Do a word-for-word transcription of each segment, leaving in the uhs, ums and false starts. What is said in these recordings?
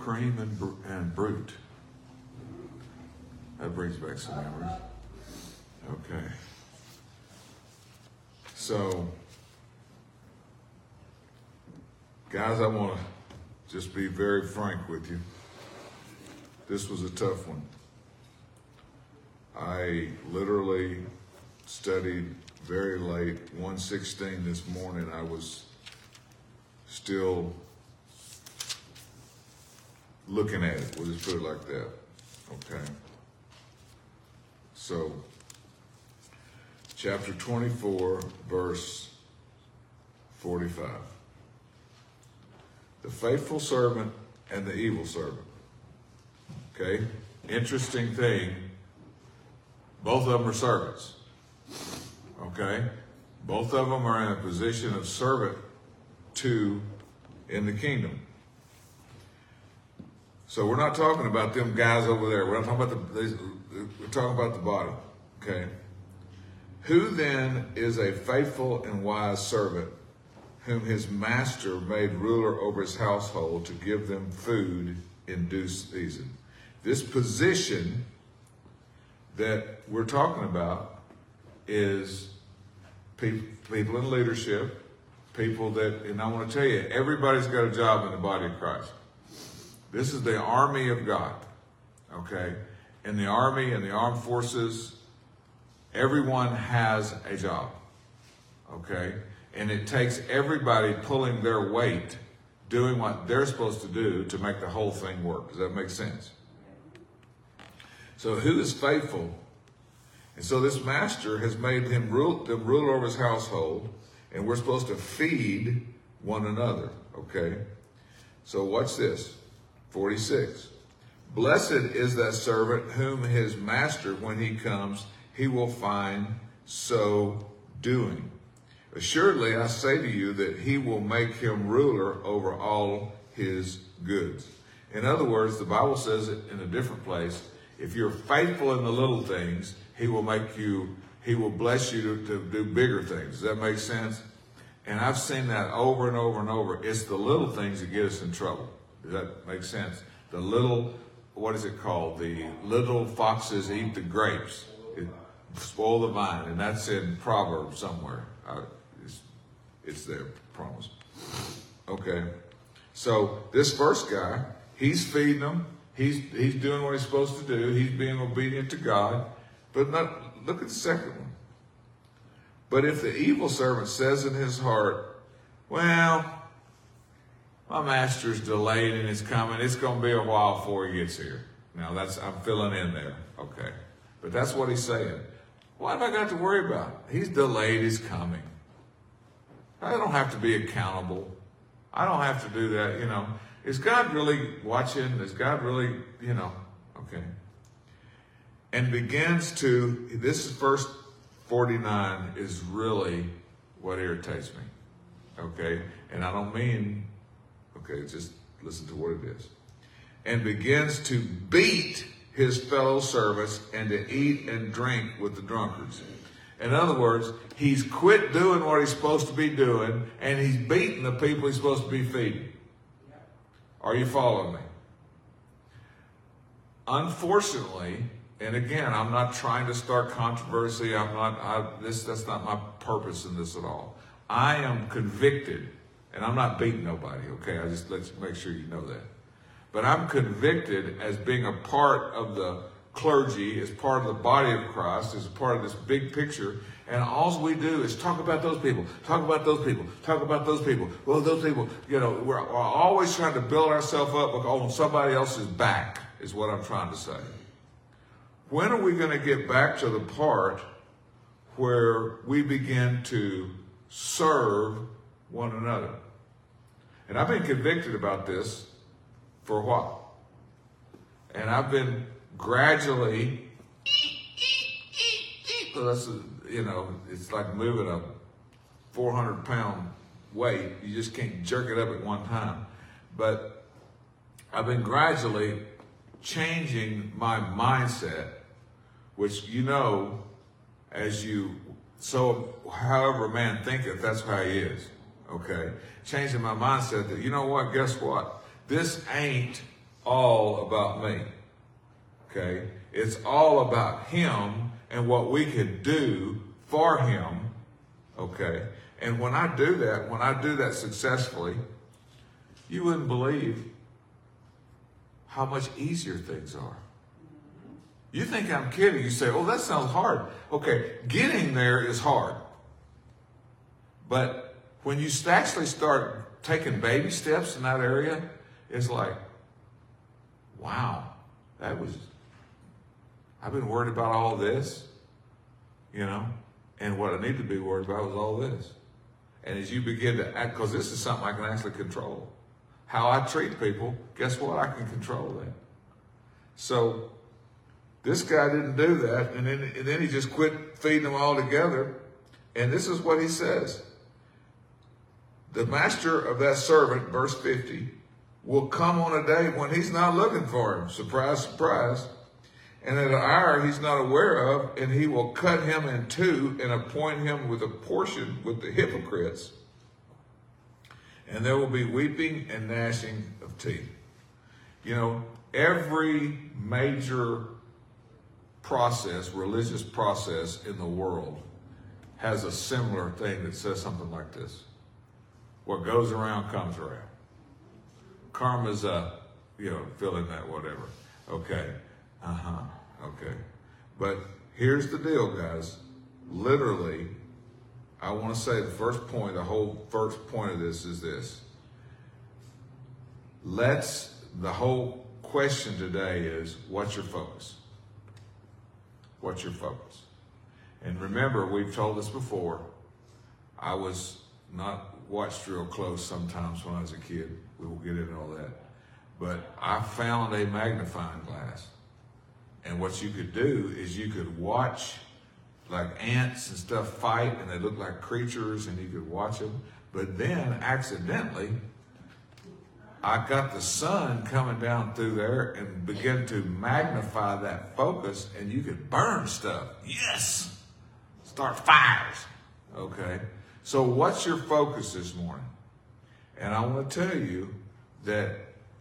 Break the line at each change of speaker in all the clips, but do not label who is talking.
cream and, br- and brute. That brings back some memories. Okay. So, guys, I want to just be very frank with you. This was a tough one. I literally studied very late. one sixteen this morning, I was still looking at it. We'll just put it like that. Okay. So, chapter twenty-four, verse forty-five. The faithful servant and the evil servant. Okay? Interesting thing. Both of them are servants. Okay? Both of them are in a position of servant to in the kingdom. So we're not talking about them guys over there. We're not talking about the, we're talking about the bottom. Okay? Who then is a faithful and wise servant whom his master made ruler over his household to give them food in due season? This position that we're talking about is people, people in leadership, people that, and I want to tell you, everybody's got a job in the body of Christ. This is the army of God, okay? In the army and the armed forces, everyone has a job, okay? And it takes everybody pulling their weight, doing what they're supposed to do to make the whole thing work. Does that make sense? So who is faithful? And so this master has made him rule, them rule over his household, and we're supposed to feed one another, okay? So watch this, forty-six. Blessed is that servant whom his master, when he comes, he will find so doing. Assuredly, I say to you that he will make him ruler over all his goods. In other words, the Bible says it in a different place. If you're faithful in the little things, he will make you, he will bless you to, to do bigger things. Does that make sense? And I've seen that over and over and over. It's the little things that get us in trouble. Does that make sense? The little, what is it called? The little foxes eat the grapes. It spoil the vine. And that's in Proverbs somewhere. I, it's, it's there, promise. Okay. So this first guy, he's feeding them. He's, he's doing what he's supposed to do. He's being obedient to God. But not, look at the second one. But if the evil servant says in his heart, well, my master's delayed and it's coming. It's going to be a while before he gets here. Now, that's I'm filling in there. Okay. But that's what he's saying. What have I got to worry about? He's delayed. He's coming. I don't have to be accountable. I don't have to do that, you know. Is God really watching? Is God really, you know, okay. And begins to, this is verse forty-nine is really what irritates me, okay? And I don't mean, okay, just listen to what it is. And begins to beat his fellow servants and to eat and drink with the drunkards. In other words, he's quit doing what he's supposed to be doing and he's beating the people he's supposed to be feeding. Are you following me? Unfortunately, and again, I'm not trying to start controversy. I'm not, I, this, that's not my purpose in this at all. I am convicted, and I'm not beating nobody, okay? I just, let's make sure you know that. But I'm convicted as being a part of the clergy, as part of the body of Christ, as a part of this big picture. And all we do is talk about those people, talk about those people, talk about those people. Well, those people, you know, we're, we're always trying to build ourselves up on somebody else's back, is what I'm trying to say. When are we going to get back to the part where we begin to serve one another? And I've been convicted about this for a while. And I've been gradually, so that's, you know, it's like moving a four hundred pound weight. You just can't jerk it up at one time. But I've been gradually changing my mindset, which, you know, as you, so however a man thinketh, that's how he is, okay? Changing my mindset that, you know what, guess what? This ain't all about me. Okay? It's all about him and what we can do for him. Okay? And when I do that, when I do that successfully, you wouldn't believe how much easier things are. You think I'm kidding. You say, oh, that sounds hard. Okay, getting there is hard. But when you actually start taking baby steps in that area, it's like, wow, that was, I've been worried about all this, you know, and what I need to be worried about was all this. And as you begin to act, because this is something I can actually control. How I treat people, guess what? I can control that. So this guy didn't do that, and then, and then he just quit feeding them all together. And this is what he says. The master of that servant, verse fifty, will come on a day when he's not looking for him. Surprise, surprise. And at an hour he's not aware of, and he will cut him in two and appoint him with a portion with the hypocrites. And there will be weeping and gnashing of teeth. You know, every major process, religious process in the world has a similar thing that says something like this. What goes around comes around. Karma's up, you know, fill in that whatever. Okay. Uh-huh. Okay. But here's the deal, guys. Literally, I want to say the first point, the whole first point of this is this. Let's, the whole question today is, what's your focus? What's your focus? And remember, we've told this before, I was not watched real close sometimes when I was a kid. We will get into all that. But I found a magnifying glass. And what you could do is you could watch like ants and stuff fight, and they look like creatures, and you could watch them. But then, accidentally, I got the sun coming down through there and began to magnify that focus, and you could burn stuff. Yes! Start fires. Okay? So what's your focus this morning? And I want to tell you that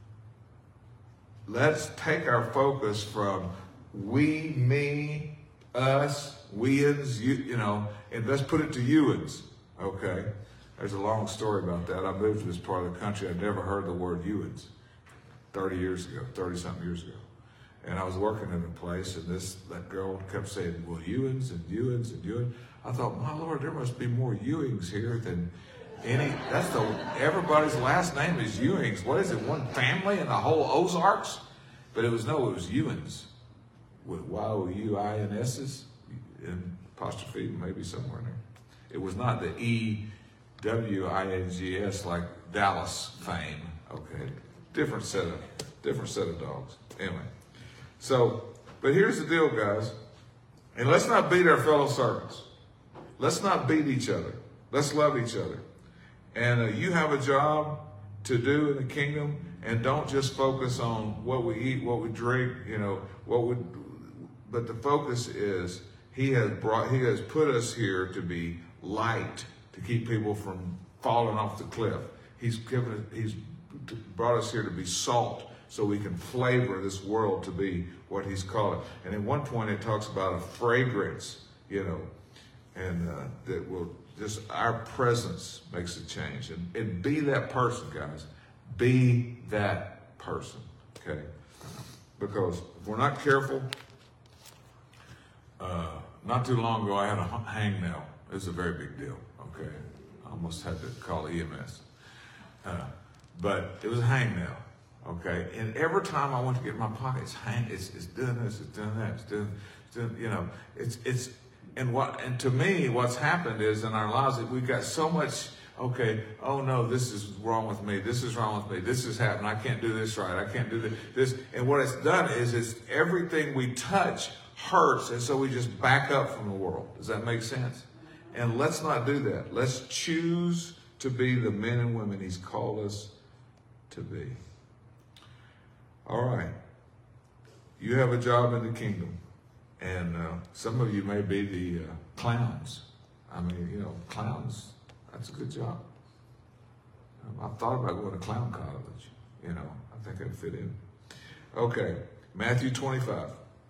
let's take our focus from we, me, us, weans, you, you know, and let's put it to youans, okay? There's a long story about that. I moved to this part of the country. I'd never heard the word youans thirty years ago, thirty-something years ago. And I was working in a place, and this that girl kept saying, well, youans and youans and youans. I thought, my Lord, there must be more Ewings here than any. That's the, everybody's last name is Ewings. What is it, one family in the whole Ozarks? But it was, no, it was Ewins with Y O U I N S's. In apostrophe, maybe somewhere in there. It was not the E W I N G S like Dallas fame. Okay, different set of different set of dogs. Anyway, so but here's the deal, guys, and let's not beat our fellow servants. Let's not beat each other. Let's love each other. And uh, you have a job to do in the kingdom, and don't just focus on what we eat, what we drink, you know, what we. But the focus is. He has brought, he has put us here to be light, to keep people from falling off the cliff. He's given, he's brought us here to be salt, so we can flavor this world to be what he's called it. And at one point it talks about a fragrance, you know, and uh, that will just, our presence makes a change. And, and be that person, guys. Be that person, okay? Because if we're not careful, uh, not too long ago, I had a hangnail. It was a very big deal, okay? I almost had to call E M S. Uh, but it was a hangnail, okay? And every time I went to get my pocket, it's hang, it's, it's doing this, it's doing that, it's doing, it's doing, you know, it's, it's, and what, and to me, what's happened is in our lives that we've got so much, okay, oh no, this is wrong with me, this is wrong with me, this is happening, I can't do this right, I can't do this, this. And what it's done is, it's everything we touch hurts, and so we just back up from the world. Does that make sense? And let's not do that. Let's choose to be the men and women he's called us to be. All right. You have a job in the kingdom, and uh, some of you may be the uh, clowns. I mean, you know, clowns, that's a good job. Um, I've thought about going to clown college. You know, I think I'd fit in. Okay, Matthew twenty-five.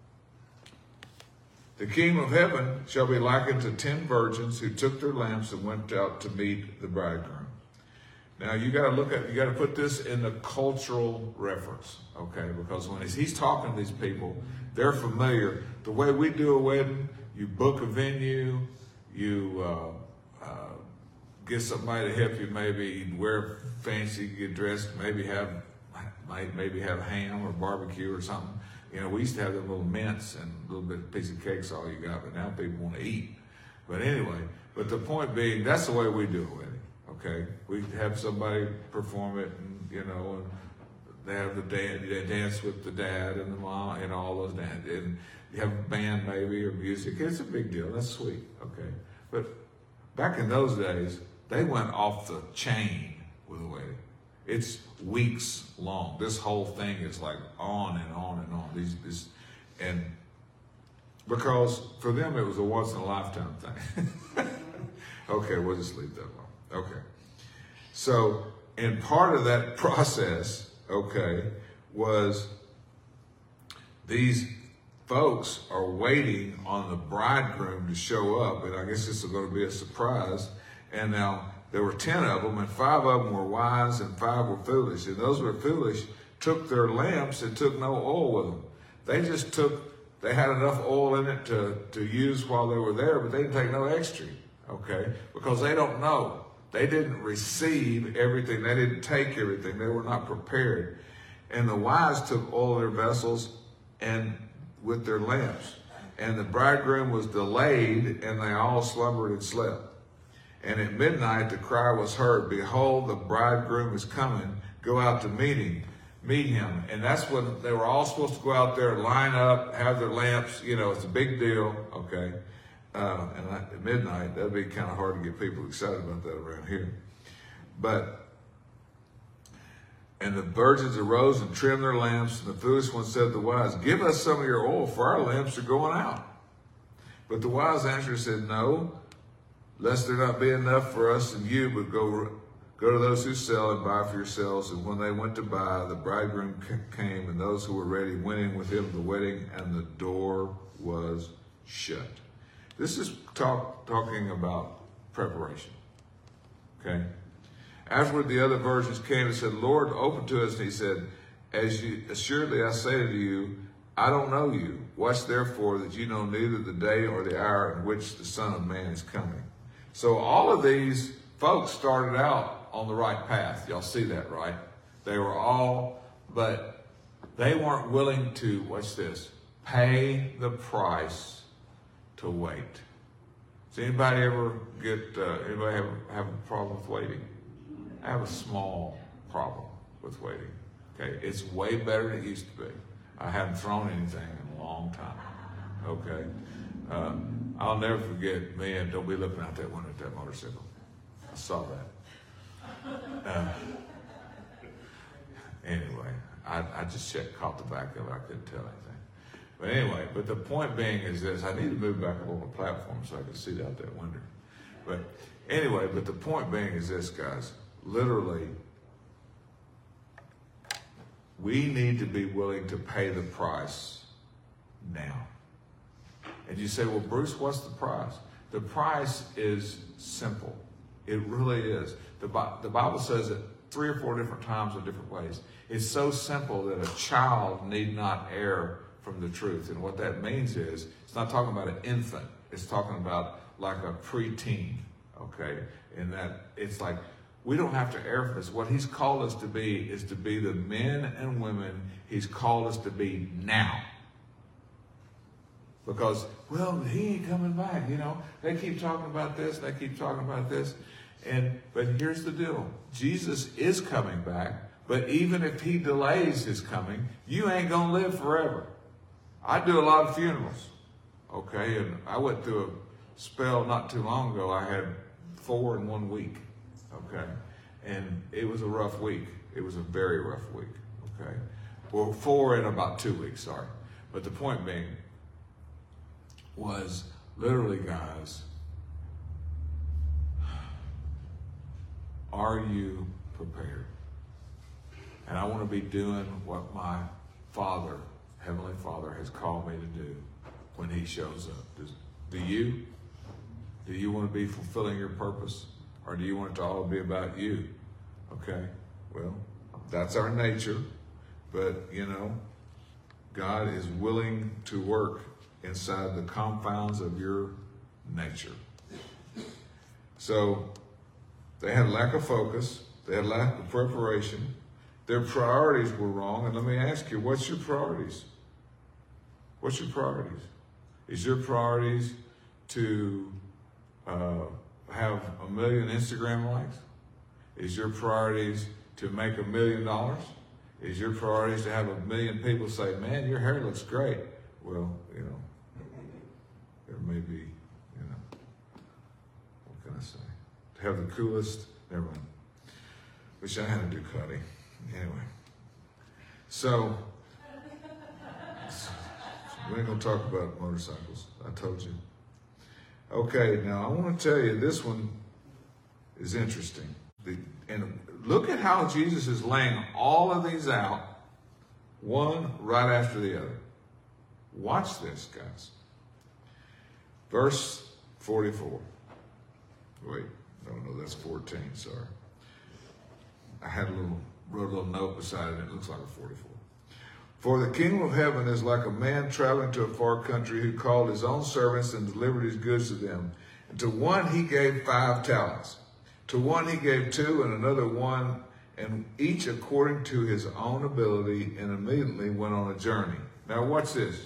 The kingdom of heaven shall be likened to ten virgins who took their lamps and went out to meet the bridegroom. Now you got to look at, you got to put this in the cultural reference, okay? Because when he's, he's talking to these people, they're familiar. The way we do a wedding, you book a venue, you uh, uh, get somebody to help you, maybe wear fancy, get dressed, maybe have maybe have ham or barbecue or something. You know, we used to have them little mints and a little bit of piece of cake's all you got, but now people want to eat. But anyway, but the point being, that's the way we do a wedding, okay? We have somebody perform it, and, you know, and they have the dance, they dance with the dad and the mom and all those dance, and you have a band maybe or music. It's a big deal. That's sweet, okay? But back in those days, they went off the chain with a wedding. It's weeks long. This whole thing is like on and on and on. These, this, and because for them it was a once in a lifetime thing. Okay, we'll just leave that alone. Okay. So, and part of that process, okay, was these folks are waiting on the bridegroom to show up, and I guess this is going to be a surprise. And now there were ten of them, and five of them were wise and five were foolish. And those who were foolish took their lamps and took no oil with them. They just took, they had enough oil in it to, to use while they were there, but they didn't take no extra, okay? Because they don't know. They didn't receive everything. They didn't take everything. They were not prepared. And the wise took oil in their vessels and with their lamps. And the bridegroom was delayed, and they all slumbered and slept. And at midnight the cry was heard, behold, the bridegroom is coming. Go out to meet him, meet him. And that's when they were all supposed to go out there, line up, have their lamps. You know, it's a big deal, okay? Uh, and at midnight, that'd be kind of hard to get people excited about that around here. But, and the virgins arose and trimmed their lamps, and the foolish one said to the wise, give us some of your oil, for our lamps are going out. But the wise answered and said, no, lest there not be enough for us and you, but go go to those who sell and buy for yourselves. And when they went to buy, the bridegroom came, and those who were ready went in with him to the wedding, and the door was shut. This is talk, talking about preparation, okay? Afterward, the other virgins came and said, Lord, open to us. And he said, as you assuredly I say to you, I don't know you. Watch therefore that you know neither the day or the hour in which the Son of Man is coming. So all of these folks started out on the right path. Y'all see that, right? They were all, but they weren't willing to, watch this, pay the price to wait. Does anybody ever get, uh, anybody have, have a problem with waiting? I have a small problem with waiting, okay? It's way better than it used to be. I haven't thrown anything in a long time, okay? Uh, I'll never forget, man, don't be looking out that window at that motorcycle. I saw that. Uh, anyway, I, I just checked, caught the back of it. I couldn't tell anything. But anyway, but the point being is this. I need to move back up on the platform so I can see out that window. But anyway, but the point being is this, guys. Literally, we need to be willing to pay the price now. And you say, well, Bruce, what's the price? The price is simple. It really is. The, the Bible says it three or four different times in different ways. It's so simple that a child need not err from the truth. And what that means is, it's not talking about an infant. It's talking about like a preteen, okay? And that it's like, we don't have to err from this. What he's called us to be is to be the men and women he's called us to be now. Because, well, he ain't coming back, you know. They keep talking about this, they keep talking about this. And but here's the deal. Jesus is coming back, but even if he delays his coming, you ain't gonna live forever. I do a lot of funerals, okay? And I went through a spell not too long ago. I had four in one week, okay? And it was a rough week. It was a very rough week, okay? Well, four in about two weeks, sorry. But the point being was literally, guys, are you prepared? And I want to be doing what my Father, Heavenly Father, has called me to do when he shows up. Does, do you? Do you want to be fulfilling your purpose? Or do you want it to all be about you? Okay, well, that's our nature. But, you know, God is willing to work inside the confines of your nature. So they had lack of focus. They had lack of preparation. Their priorities were wrong. And let me ask you, what's your priorities? What's your priorities? Is your priorities to uh, have a million Instagram likes? Is your priorities to make a million dollars? Is your priorities to have a million people say, man, your hair looks great? Well, you know, there may be, you know, what can I say? To have the coolest, never mind. Wish I had to do Cuddy. Anyway. So, we ain't going to talk about motorcycles. I told you. Okay, now I want to tell you, this one is interesting. The, and look at how Jesus is laying all of these out, one right after the other. Watch this, guys. Verse forty-four. Wait, no, no, that's fourteen, sorry. I had a little, wrote a little note beside it, and it looks like a forty-four. For the kingdom of heaven is like a man traveling to a far country who called his own servants and delivered his goods to them. And to one he gave five talents. To one he gave two, and another one, and each according to his own ability, and immediately went on a journey. Now watch this.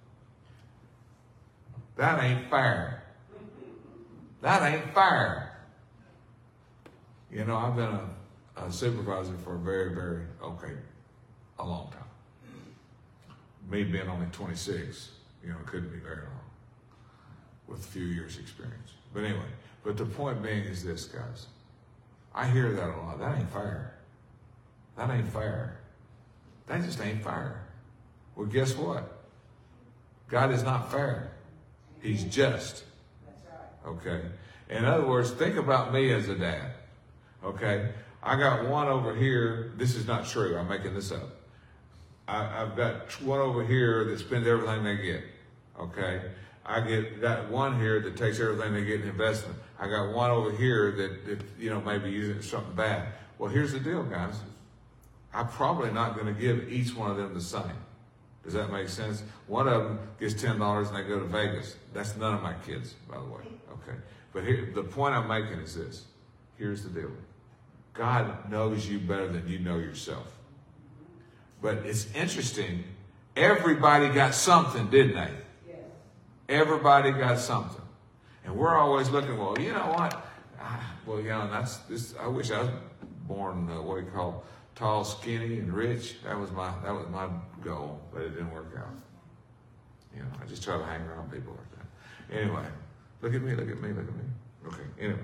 That ain't fair. That ain't fair. You know, I've been a, a supervisor for a very, very, okay, a long time. Me being only twenty-six, you know, it couldn't be very long with a few years experience. But anyway, but the point being is this, guys. I hear that a lot. That ain't fair. That ain't fair. That just ain't fair. Well, guess what? God is not fair. He's just. Okay? In other words, think about me as a dad. Okay? I got one over here. This is not true. I'm making this up. I, I've got one over here that spends everything they get. Okay? I get got one here that takes everything they get in investment. I got one over here that, that you know, maybe using something bad. Well, here's the deal, guys. I'm probably not going to give each one of them the same. Does that make sense? One of them gets ten dollars and they go to Vegas. That's none of my kids, by the way. Okay. But here, the point I'm making is this. Here's the deal. God knows you better than you know yourself. But it's interesting. Everybody got something, didn't they? Yes. Everybody got something. And we're always looking, well, you know what? Ah, well, you know, that's this. I wish I was born uh, what do you call tall, skinny, and rich. That was my that was my goal, but it didn't work out. You know, I just try to hang around people like that. Anyway, look at me, look at me, look at me. Okay. Anyway,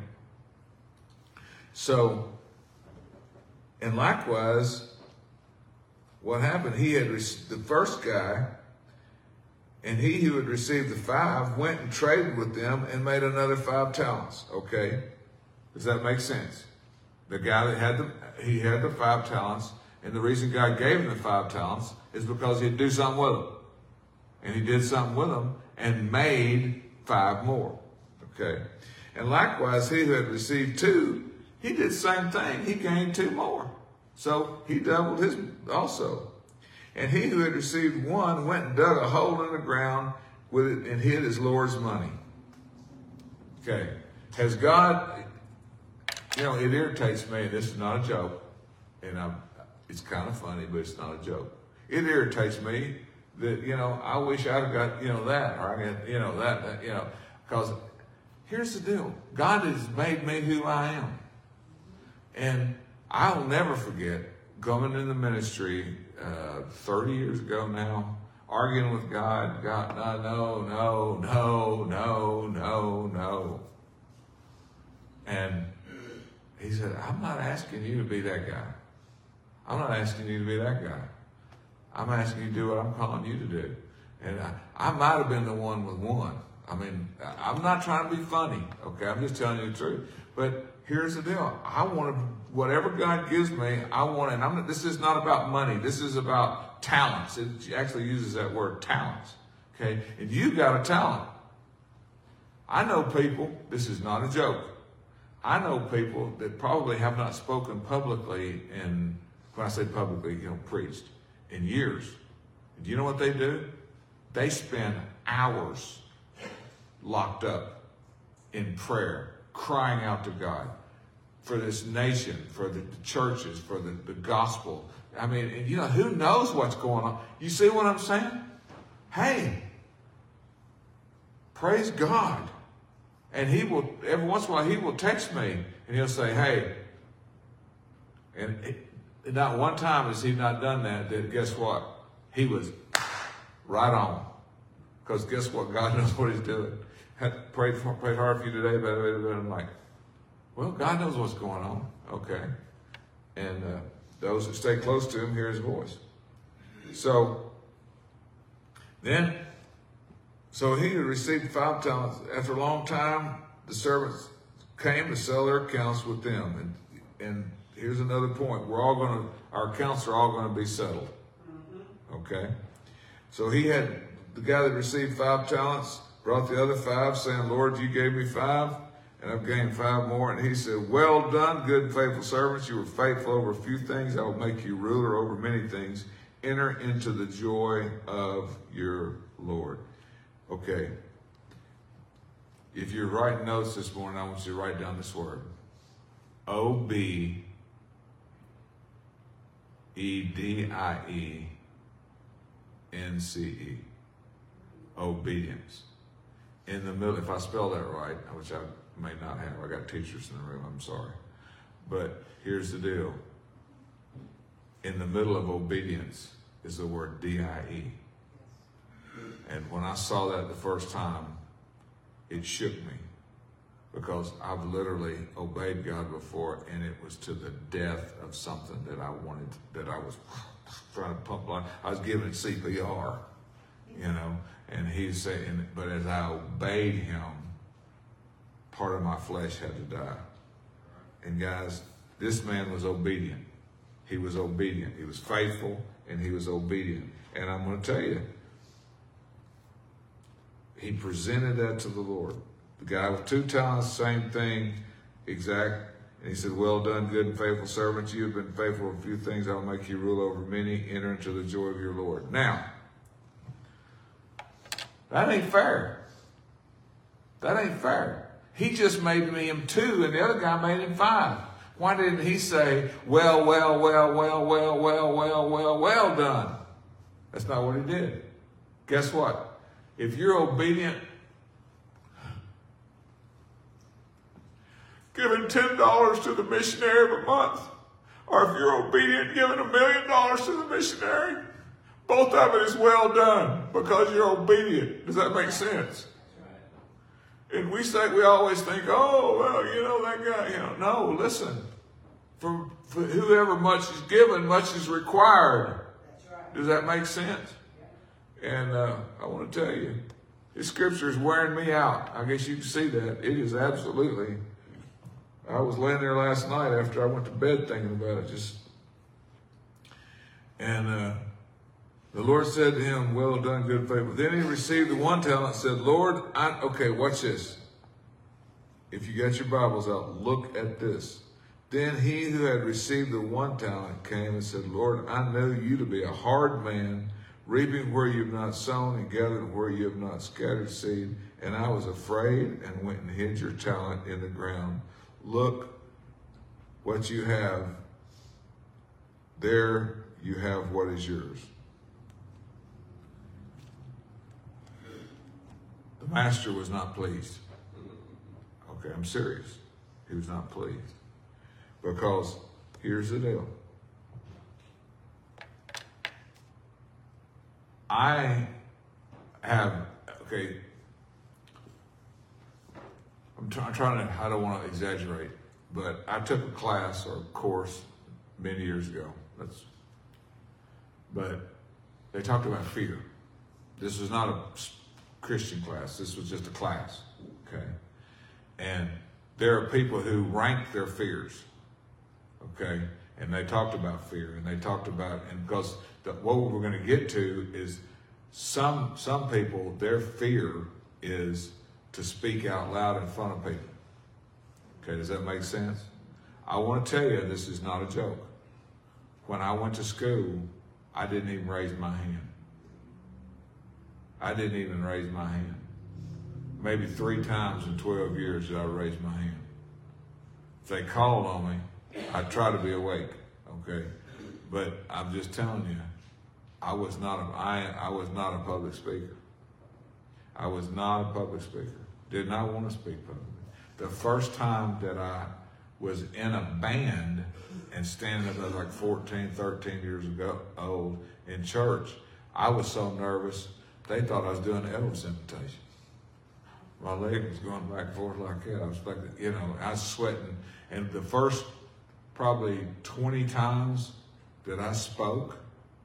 so and likewise, what happened? He had the first guy. And he who had received the five went and traded with them and made another five talents. Okay? Does that make sense? The guy that had the, he had the five talents, and the reason God gave him the five talents is because he'd do something with them. And he did something with them and made five more. Okay? And likewise, he who had received two, he did the same thing. He gained two more. So he doubled his also. And he who had received one went and dug a hole in the ground with it and hid his Lord's money. Okay. Has God, you know, it irritates me. This is not a joke. And I'm, it's kind of funny, but it's not a joke. It irritates me that, you know, I wish I'd have got, you know, that. Or I got, you know, that, that you know. Because here's the deal. God has made me who I am. And I'll never forget coming in the ministry uh, thirty years ago now, arguing with God. God, no, no, no, no, no, no. And he said, I'm not asking you to be that guy. I'm not asking you to be that guy. I'm asking you to do what I'm calling you to do. And I, I might have been the one with one. I mean, I'm not trying to be funny, okay? I'm just telling you the truth. But here's the deal. I want to whatever God gives me, I want, and I'm not, this is not about money. This is about talents. It actually uses that word, talents. Okay? And you got a talent. I know people, this is not a joke. I know people that probably have not spoken publicly in, when I say publicly, you know, preached, in years. Do you know what they do? They spend hours locked up in prayer, crying out to God for this nation, for the, the churches, for the, the gospel. I mean, and you know, who knows what's going on? You see what I'm saying? Hey, praise God. And he will, every once in a while, he will text me and he'll say, hey, and it, not one time has he not done that, that guess what? He was right on. Because guess what? God knows what he's doing. Had prayed, for, prayed hard for you today about it, and I'm like, well, God knows what's going on. Okay. And uh, those that stay close to him hear his voice. So then, so he had received five talents. After a long time, the servants came to sell their accounts with them. And, and here's another point. We're all going to, our accounts are all going to be settled. Okay. So he had, the guy that received five talents brought the other five, saying, Lord, you gave me five, and I've gained five more. And he said, well done, good and faithful servants. You were faithful over a few things. I will make you ruler over many things. Enter into the joy of your Lord. Okay. If you're writing notes this morning, I want you to write down this word. O B E D I E N C E. Obedience. In the middle, if I spell that right, which I may not have, I got teachers in the room, I'm sorry. But here's the deal. In the middle of obedience is the word D I E. And when I saw that the first time, it shook me. Because I've literally obeyed God before, and it was to the death of something that I wanted, that I was trying to pump blood. I was giving it C P R, you know, and he's saying, but as I obeyed him, part of my flesh had to die. And guys, this man was obedient. He was obedient. He was faithful, and he was obedient. And I'm going to tell you, he presented that to the Lord. The guy with two talents, same thing, exact. And he said, well done, good and faithful servant. You have been faithful in a few things. I'll make you rule over many. Enter into the joy of your Lord. Now, that ain't fair. That ain't fair. He just made me him two, and the other guy made him five. Why didn't he say, well, well, well, well, well, well, well, well, well done? That's not what he did. Guess what? If you're obedient, giving ten dollars to the missionary every month, or if you're obedient, giving a million dollars to the missionary, both of it is well done because you're obedient. Does that make sense? And we say, we always think, oh, well, you know, that guy, you know. No, listen. For, for whoever much is given, much is required. Does that make sense? And uh, I want to tell you, this scripture is wearing me out. I guess you can see that. It is absolutely. I was laying there last night after I went to bed thinking about it. Just, and uh, the Lord said to him, well done, good and faithful. Then he received the one talent and said, Lord, I, okay, watch this. If you got your Bibles out, look at this. Then he who had received the one talent came and said, Lord, I know you to be a hard man, reaping where you have not sown and gathering where you have not scattered seed. And I was afraid and went and hid your talent in the ground. Look what you have. There you have what is yours. The master was not pleased. Okay, I'm serious. He was not pleased. Because here's the deal. I have, okay, I'm, try, I'm trying to, I don't want to exaggerate, but I took a class or a course many years ago. That's, but they talked about fear. This was not a Christian class. This was just a class, okay? And there are people who rank their fears. okay? And they talked about fear, and they talked about, and because the, what we're going to get to is some some people, their fear is to speak out loud in front of people. Okay, does that make sense? I want to tell you, this is not a joke. When I went to school, I didn't even raise my hand. I didn't even raise my hand. Maybe three times in twelve years did I raise my hand. If they called on me, I'd try to be awake, okay? But I'm just telling you, I was not a, I, I was not a public speaker. I was not a public speaker. Did not want to speak publicly. The first time that I was in a band and standing up, I was like fourteen, thirteen years ago, old in church, I was so nervous, they thought I was doing Elvis imitation. My leg was going back and forth like that. I was like, you know, I was sweating. And the first probably twenty times that I spoke,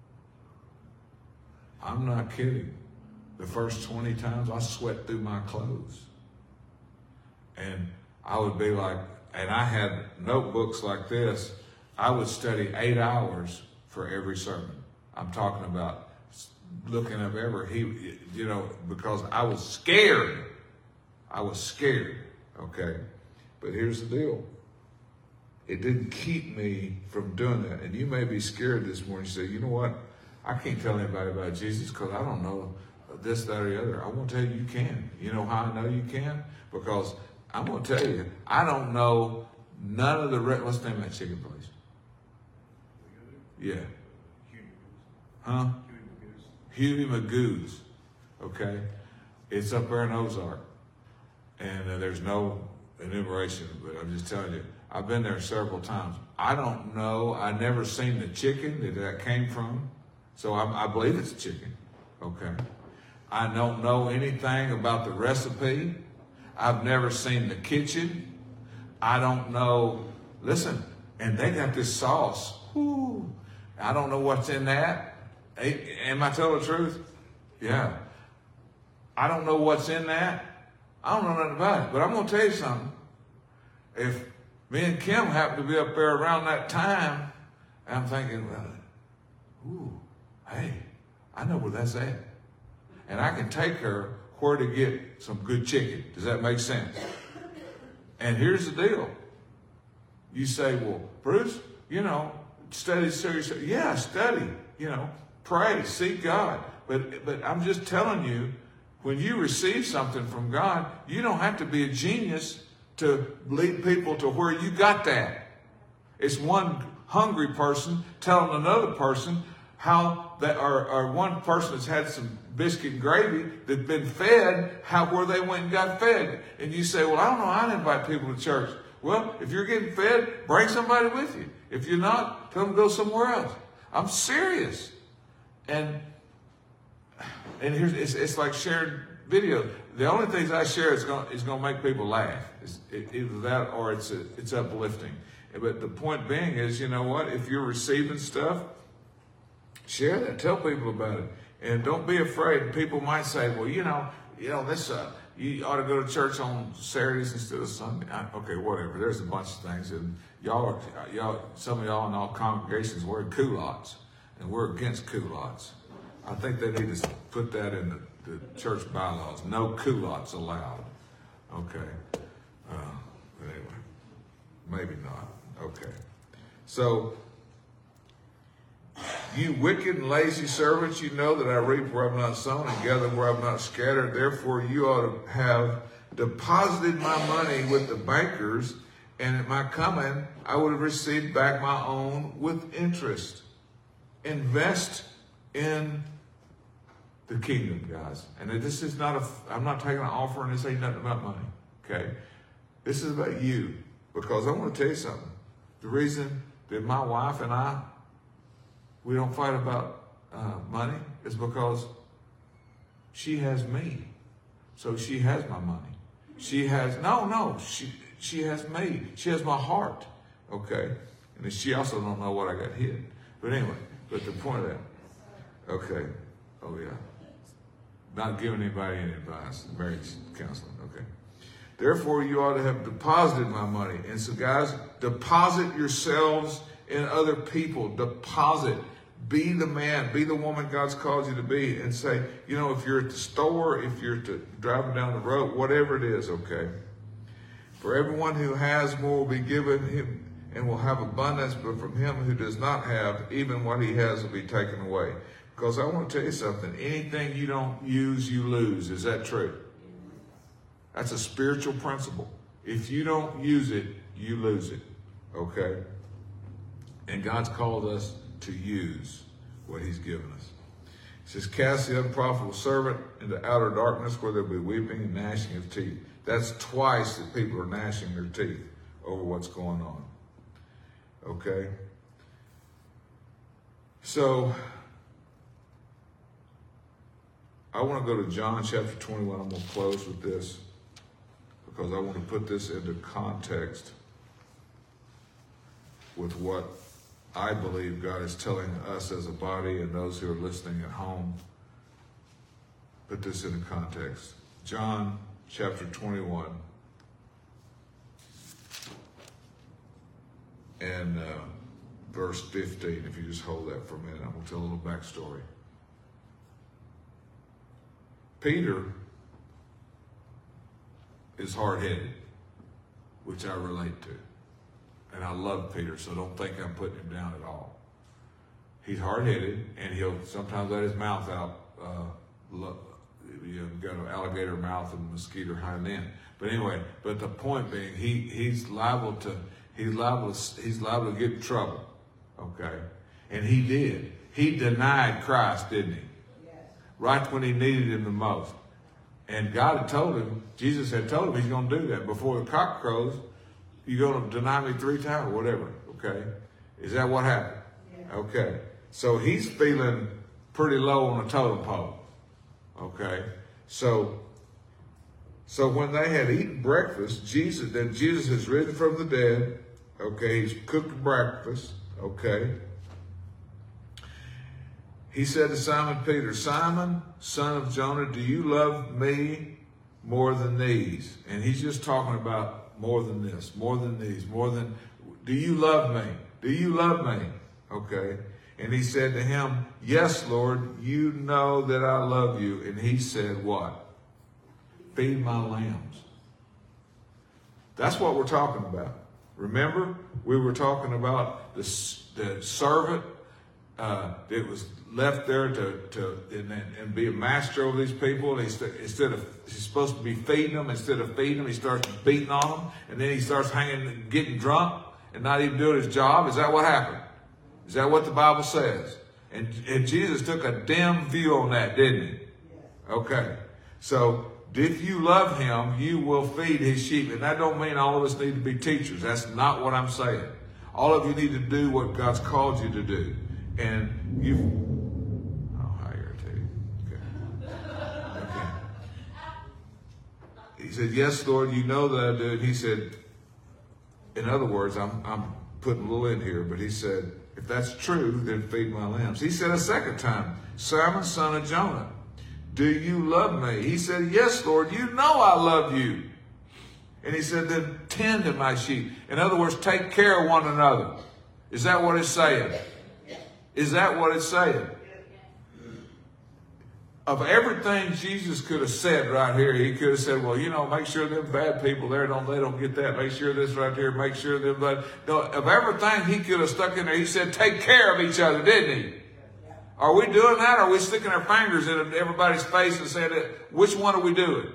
I'm not kidding. The first twenty times I sweat through my clothes. And I would be like, and I had notebooks like this. I would study eight hours for every sermon. I'm talking about looking up every, he, you know, because I was scared. I was scared, okay? But here's the deal. It didn't keep me from doing that. And you may be scared this morning. You say, you know what? I can't tell anybody about Jesus because I don't know this, that, or the other. I want to tell you, you can. You know how I know you can? Because I'm going to tell you, I don't know none of the rest. What's the name of that chicken place? Yeah. Huh? Huey Magoo's. Okay? It's up there in Ozark. And uh, there's no enumeration, but I'm just telling you, I've been there several times. I don't know. I never seen the chicken that that came from. So I, I believe it's chicken. Okay. I don't know anything about the recipe. I've never seen the kitchen. I don't know. Listen, and they got this sauce. Whoo. I don't know what's in that. Am I telling the truth? Yeah. I don't know what's in that. I don't know nothing about it. But I'm going to tell you something. If me and Kim happen to be up there around that time, I'm thinking, well, ooh, hey, I know where that's at. And I can take her where to get some good chicken. Does that make sense? And here's the deal. You say, well, Bruce, you know, study seriously. Yeah, study, you know, pray, seek God. But, but I'm just telling you, when you receive something from God, you don't have to be a genius to lead people to where you got that. It's one hungry person telling another person how that, or, or one person that's had some biscuit and gravy that's been fed, how where they went and got fed. And you say, well, I don't know how to invite people to church. Well, if you're getting fed, bring somebody with you. If you're not, tell them to go somewhere else. I'm serious. And and here's it's, it's like shared videos. The only things I share is going is going to make people laugh. It's it, either that or it's a, it's uplifting. But the point being is, you know what? If you're receiving stuff, share that. Tell people about it, and don't be afraid. People might say, "Well, you know, you know this. Uh, you ought to go to church on Saturdays instead of Sunday." I, okay, whatever. There's a bunch of things, and y'all are y'all. Some of y'all in all congregations wear culottes, and we're against culottes. I think they need to put that in the, the church bylaws. No culottes allowed. Okay. Uh, but anyway, maybe not. Okay. So, you wicked and lazy servants, you know that I reap where I've not sown and gather where I've not scattered. Therefore, you ought to have deposited my money with the bankers, and at my coming, I would have received back my own with interest. Invest in the kingdom, guys. And this is not a, I'm not taking an offering. This ain't nothing about money, okay? This is about you, because I want to tell you something. The reason that my wife and I, we don't fight about uh, money is because she has me. So she has my money. She has, no, no, she she has me. She has my heart, okay? And she also don't know what I got hid. But anyway, but the point of that, okay, oh yeah. Not giving anybody any advice, marriage counseling, okay. Therefore, you ought to have deposited my money. And so, guys, deposit yourselves in other people. Deposit. Be the man, be the woman God's called you to be, and say, you know, if you're at the store, if you're to, driving down the road, whatever it is, okay. For everyone who has more will be given him and will have abundance, but from him who does not have, even what he has will be taken away. Because I want to tell you something, anything you don't use, you lose. Is that true? That's a spiritual principle. If you don't use it, you lose it, okay? And God's called us to use what he's given us. He says, cast the unprofitable servant into outer darkness where there'll be weeping and gnashing of teeth. That's twice that people are gnashing their teeth over what's going on. Okay? So, I want to go to John chapter twenty-one. I'm going to close with this because I want to put this into context with what I believe God is telling us as a body and those who are listening at home. Put this into context. John chapter twenty-one. And uh, verse fifteen, if you just hold that for a minute, I'm going to tell a little backstory. Peter is hard-headed, which I relate to. And I love Peter, so don't think I'm putting him down at all. He's hard-headed, and he'll sometimes let his mouth out. Uh, look, you know, got an alligator mouth and a mosquito hind end. But anyway, but the point being, he he's liable to he's liable to, he's liable to get in trouble. Okay, and he did. He denied Christ, didn't he? Yes. Right when he needed him the most. And God had told him, Jesus had told him he's going to do that before the cock crows. You're going to deny me three times, or whatever, okay? Is that what happened? Yeah. Okay. So he's feeling pretty low on the totem pole, okay? So, so when they had eaten breakfast, Jesus, then Jesus has risen from the dead, okay? He's cooked breakfast, okay? He said to Simon Peter, Simon, son of Jonah, do you love me more than these? And he's just talking about more than this, more than these, more than, do you love me? Do you love me? Okay. And he said to him, yes, Lord, you know that I love you. And he said, what? Feed my lambs. That's what we're talking about. Remember, we were talking about the, the servant uh, that was left there to, to and, and be a master over these people. And he, instead of, he's supposed to be feeding them, instead of feeding them, he starts beating on them. And then he starts hanging, getting drunk and not even doing his job. Is that what happened? Is that what the Bible says? And, and Jesus took a dim view on that, didn't he? Okay. So if you love him, you will feed his sheep. And that don't mean all of us need to be teachers. That's not what I'm saying. All of you need to do what God's called you to do. And you've... Oh, how irritating. Okay. Okay. He said, yes, Lord, you know that I do. And he said, in other words, I'm, I'm putting a little in here, but he said, if that's true, then feed my lambs. He said a second time, Simon, son of Jonah, do you love me? He said, yes, Lord, you know I love you. And he said, then tend to my sheep. In other words, take care of one another. Is that what it's saying? Is that what it's saying? Of everything Jesus could have said right here, he could have said, well, you know, make sure them bad people there, don't they don't get that. Make sure this right here, make sure them bad. No, of everything he could have stuck in there, he said, take care of each other, didn't he? Are we doing that? Or are we sticking our fingers in everybody's face and saying, that, which one are we doing?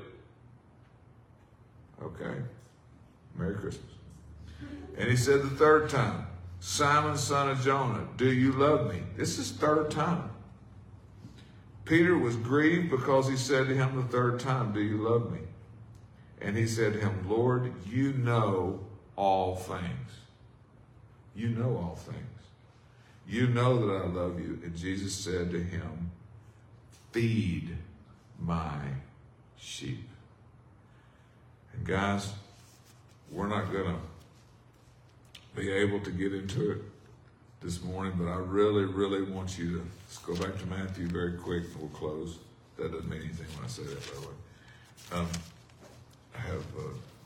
Okay. Merry Christmas. And he said the third time, Simon, son of Jonah, do you love me? This is third time. Peter was grieved because he said to him the third time, do you love me? And he said to him, Lord, you know all things. You know all things. You know that I love you. And Jesus said to him, feed my sheep. And guys, we're not going to be able to get into it this morning, but I really, really want you to, let's go back to Matthew very quick and we'll close. That doesn't mean anything when I say that, by the way. Um, I have uh,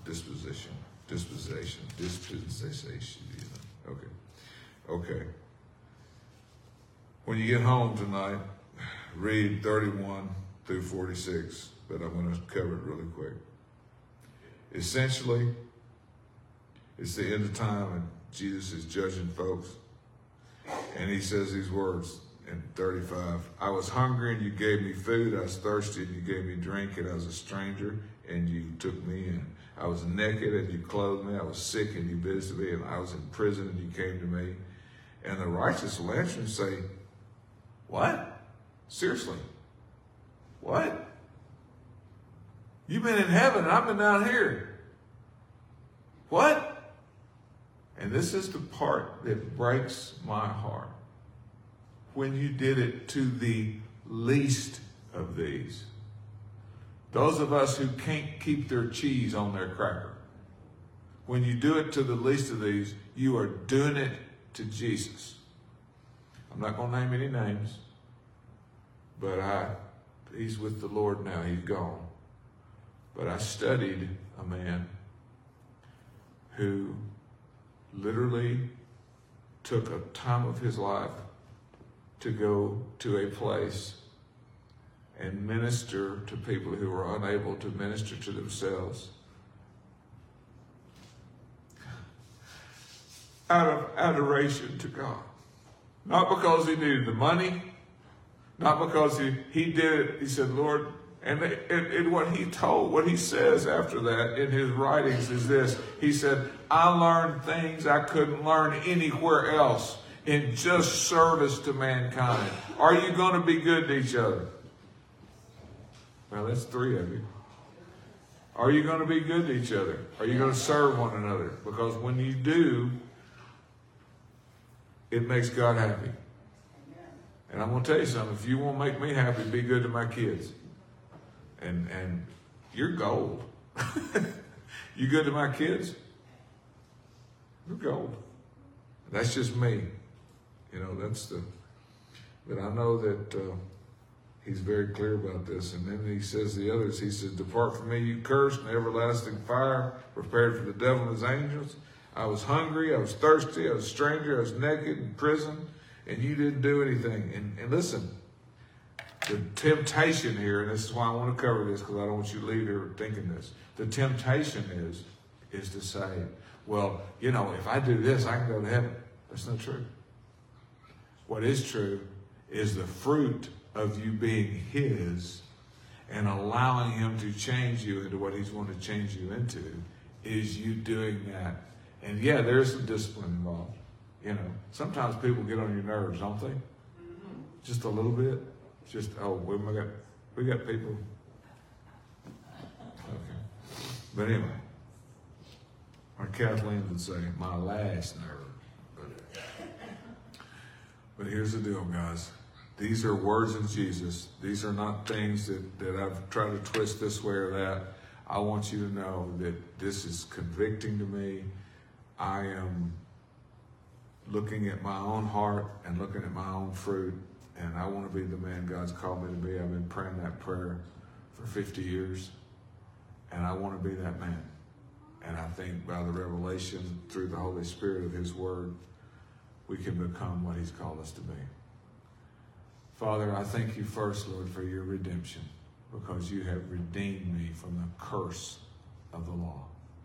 disposition, disposition, dispensation. You know? Okay, okay. When you get home tonight, read thirty-one through forty-six, but I'm going to cover it really quick. Essentially, it's the end of time, and Jesus is judging folks, and he says these words in thirty-five. I was hungry, and you gave me food. I was thirsty, and you gave me drink. And I was a stranger, and you took me in. I was naked, and you clothed me. I was sick, and you visited me. And I was in prison, and you came to me. And the righteous will answer and say, what? Seriously? What? You've been in heaven, and I've been down here. What? And this is the part that breaks my heart. When you did it to the least of these. Those of us who can't keep their cheese on their cracker. When you do it to the least of these, you are doing it to Jesus. I'm not going to name any names, but I, he's with the Lord now. He's gone. But I studied a man who literally took a time of his life to go to a place and minister to people who were unable to minister to themselves out of adoration to God. Not because he needed the money, not because he, he did it. He said, Lord, and, and, and what he told, what he says after that in his writings is this. He said, I learned things I couldn't learn anywhere else in just service to mankind. Are you going to be good to each other? Well, that's three of you. Are you going to be good to each other? Are you going to serve one another? Because when you do, it makes God happy. And I'm going to tell you something. If you want to make me happy, be good to my kids. And and you're gold. You good to my kids? You're gold. That's just me. You know, that's the... But I know that uh, he's very clear about this. And then he says the others, he says, depart from me, you cursed, in everlasting fire, prepared for the devil and his angels. I was hungry, I was thirsty, I was a stranger, I was naked, in prison, and you didn't do anything. And, and listen, the temptation here, and this is why I want to cover this, because I don't want you to leave here thinking this. The temptation is, is to say, well, you know, if I do this, I can go to heaven. That's not true. What is true is the fruit of you being his and allowing him to change you into what he's wanting to change you into is you doing that. And yeah, there's some discipline involved. You know, sometimes people get on your nerves, don't they? Mm-hmm. Just a little bit. Just, oh, we got, we got people. Okay. But anyway, or Kathleen would say, my last nerve. But, but here's the deal, guys. These are words of Jesus. These are not things that, that I've tried to twist this way or that. I want you to know that this is convicting to me. I am looking at my own heart and looking at my own fruit, and I want to be the man God's called me to be. I've been praying that prayer for fifty years, and I want to be that man. And I think by the revelation through the Holy Spirit of his word, we can become what he's called us to be. Father, I thank you first, Lord, for your redemption, because you have redeemed me from the curse of the law.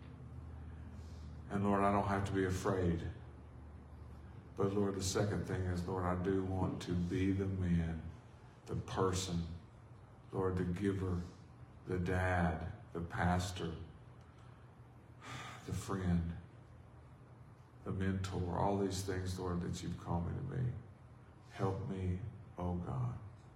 And Lord, I don't have to be afraid. But Lord, the second thing is, Lord, I do want to be the man, the person, Lord, the giver, the dad, the pastor, the friend, the mentor, all these things, Lord, that you've called me to be. Help me, oh God.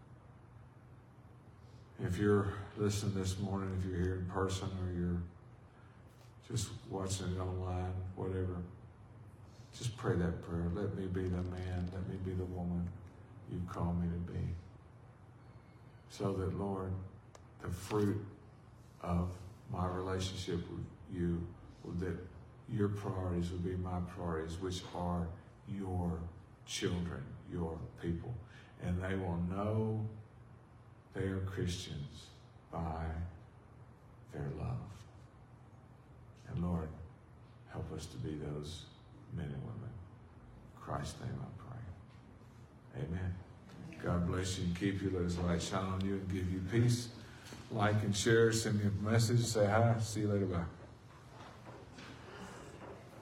If you're listening this morning, if you're here in person or you're just watching it online, whatever, just pray that prayer. Let me be the man, let me be the woman you've called me to be. So that, Lord, the fruit of my relationship with you, that your priorities will be my priorities, which are your children, your people. And they will know they are Christians by their love. And Lord, help us to be those men and women. In Christ's name I pray. Amen. God bless you and keep you. Let his light shine on you and give you peace. Like and share. Send me a message. Say hi. See you later. Bye.